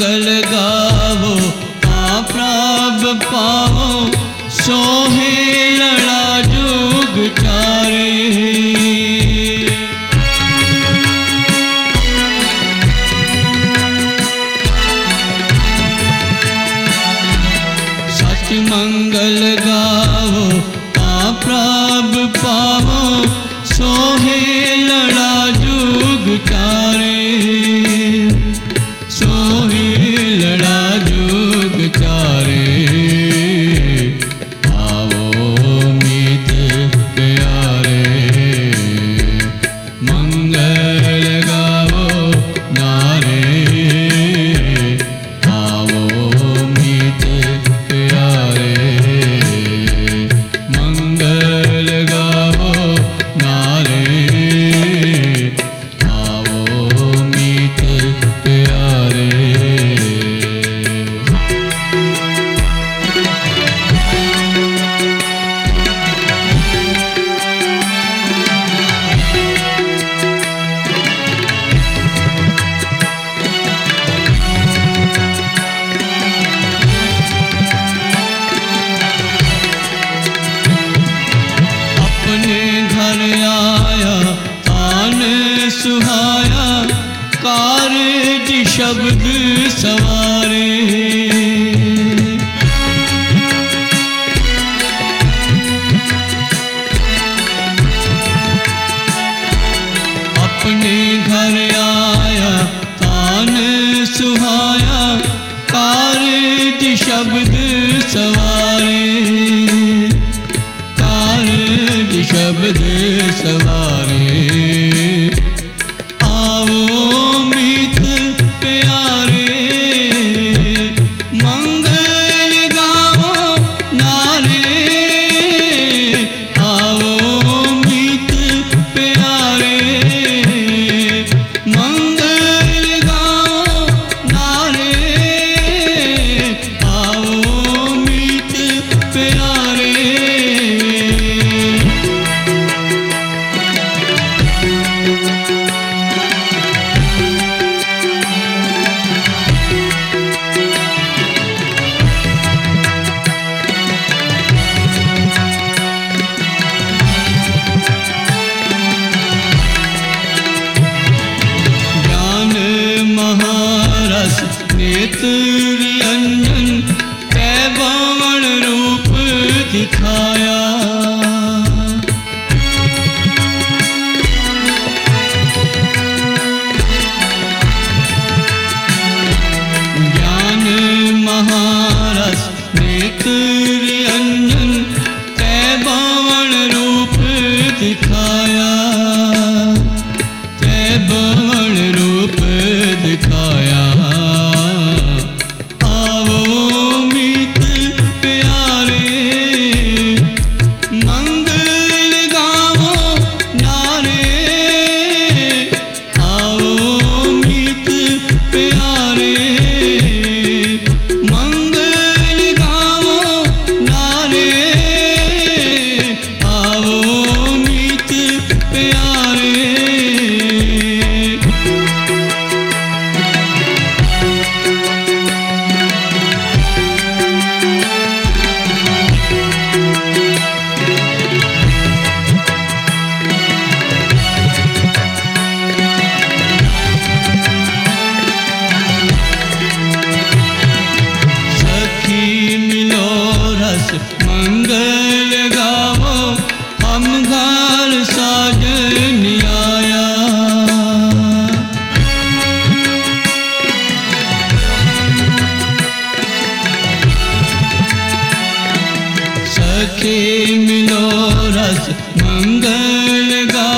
मंगल गावो आप प्रभ पावो सोहे लड़ा जुग चारे। मंगल गावो आप प्रभ पावो सोहे लड़ा जुग चारे। सोहे लड़ा जुग चारे आवो मीत प्यारे। मंगल गावो नारे आवो मीत प्यारे। मंगल गावो नारे आवो मीत प्यारे। अपने घर आया तान सुहाया कारज शब्द सवारे। अपने घर आया तान सुहाया कारज शब्द सवारे। कारज शब्द सवारे आओ मीत प्यारे। मंगल गावो नारे आओ मीत प्यारे। मंगल गावो नारे आओ मीत प्यारे। ज्ञान महारस नेत्र अंजन कैवण रूप दिखाया। ज्ञान महारस नेत्र अंजन कैवण रूप दिखाया। कैवण रूप दिखाया आओ मीत प्यारे। मंगल गावो नारे आओ मीत प्यारे। मंगल गावो नारे आओ मीत प्यारे। सखी मिलो रस मंगल गावो हम घर साजन आया। सखी मिलो रस मंगल गावो